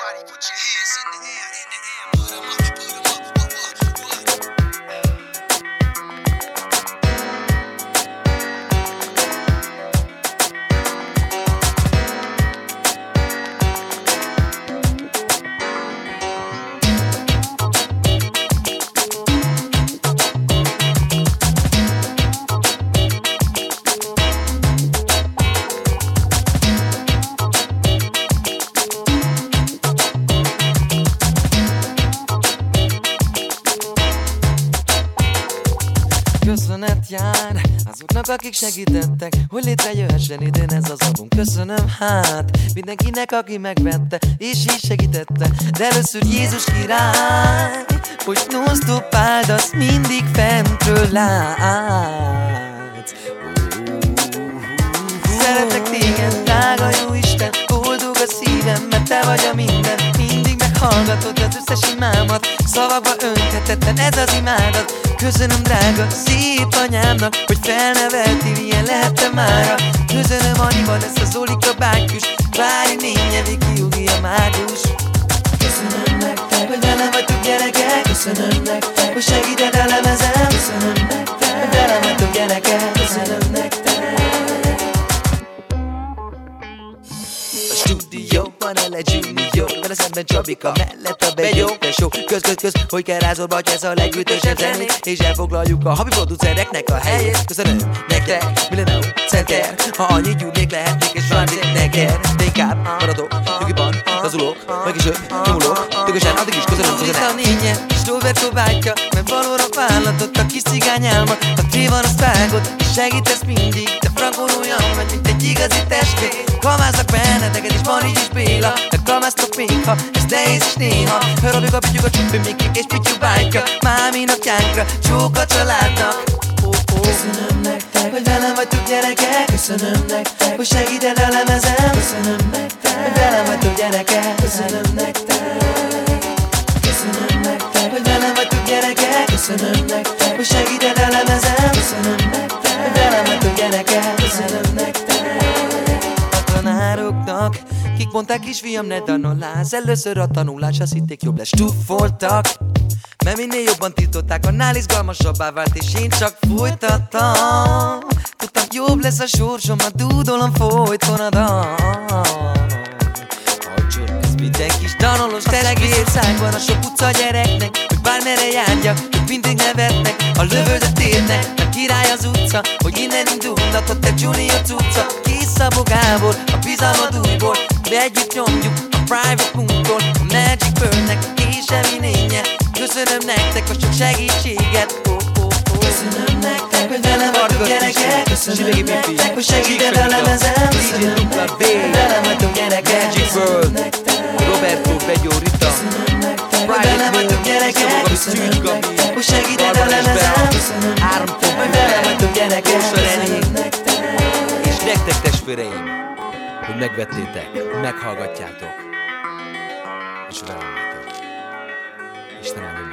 Everybody put your hands in the air, put 'em up, put 'em up, Köszönet jár azoknak, akik segítettek, hogy létrejöhessen idén ez az album. Köszönöm hát mindenkinek, aki megvette és így segítette. De először Jézus király, hogy non-stop áldasz, mindig fentről látsz. Szeretek téged, drága jó Isten, boldog a szívem, mert te vagy a minden. Mindig meghallgatod az összes imámat, szavakba önthetetlen ez az imádat. Köszönöm drága, szép anyámnak, hogy felneveltél, ilyen lehettem mára. Köszönöm Aniban ezt a Zolika bátyus, Vári nényevi kiugi a mágus. Köszönöm nektek, hogy velem vagytok gyerekek. Köszönöm nektek, hogy segíted a lemezem. Köszönöm nektek, hogy velem vagytok gyerekek. Köszönöm nektek. A stúdióban a Junior, vele szemben Csabika, mellett a begyó. Tesó, köz, hogy kell rázolba, hogy ez a legütősebb zenét, és elfoglaljuk a habi producereknek a helyét. Köszönöm nektek, Millennium Center, ha annyit gyúrnék lehetnék, és valamit neked. De inkább maradok, nyugiban, lazulok, meg is nyomulok, tökösen addig is köszönöm. Itt a nénye, és Roberto bátyja, mert valóra vállatott a kis cigány álma. Ha té van, azt vágod, és segítesz mindig, de frankon olyan vagy, mint egy igazi testvér. Kalmáznak benneteket, és van így is Béla, de kalmáztok még, ha ez nehéz is néha. Hörabjuk a pityuk, a csuppi Miki és pityuk bátyja, mámi napjánkra, csók a családnak. Köszönöm nektek, hogy velem vagytok gyerekek. Köszönöm nektek, hogy segíted a lemezem. Köszönöm nektek, hogy velem vagytok gyerekek. Köszönöm nektek. Köszönöm nektek, hogy velem vagytok gyerekek. Köszönöm nektek, hogy segíted a lemezem. Köszönöm nektek, hogy velem vagytok gyerekek. Köszönöm nektek. A tanároknak, kik mondták kisfiam ne tanulás, először a tanulás azt hitték jobb lesz, stuffoltak. Mert minél jobban tiltották, annál izgalmasabbá vált, és én csak folytattam. Tudtam, jobb lesz a sorsom, a dúdolom folyton a dal. Ez minden kis danolos telegérszágban, a sok utca gyereknek, hogy bármerre járjak, hogy mindig nevetnek, a lövöldöt érnek, mert király az utca, hogy innen indulnak, ott egy Junior cucca. Kis Szabó Gábor, a bizalmad újból, mi együtt nyomjuk a Private Punktól, a Magic Birdnek, és Eminénye. Köszönöm nektek a sok segítséget. Köszönöm nektek, hogy velem vagytok gyerekek. Köszönöm nektek, hogy segíted a lemezem. Köszönöm nektek, hogy velem vagytok gyerekek. Köszönöm nektek, Roberto, Begyó, Rita, köszönöm nektek, hogy velem vagytok gyerekek. Köszönöm nektek, hogy segíted a lemezem. Köszönöm nektek, hogy velem vagytok gyerekek. Köszönöm nektek. és nektek testvéreim, hogy megvettétek, meghallgatjátok, és velem vagytok. Istenem,